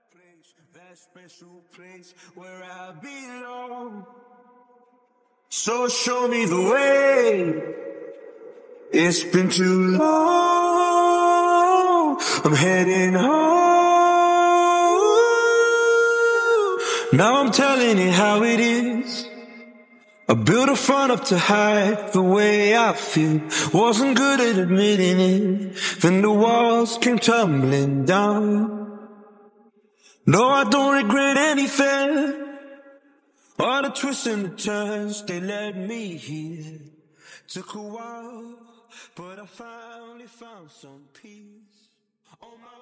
place, that special place where I belong. So show me the way. It's been too long. I'm heading home. Now I'm telling it how it is. I built a front up to hide the way I feel. Wasn't good at admitting it. Then the walls came tumbling down. No, I don't regret anything. All the twists and the turns, they led me here. Took a while, but I finally found some peace. On my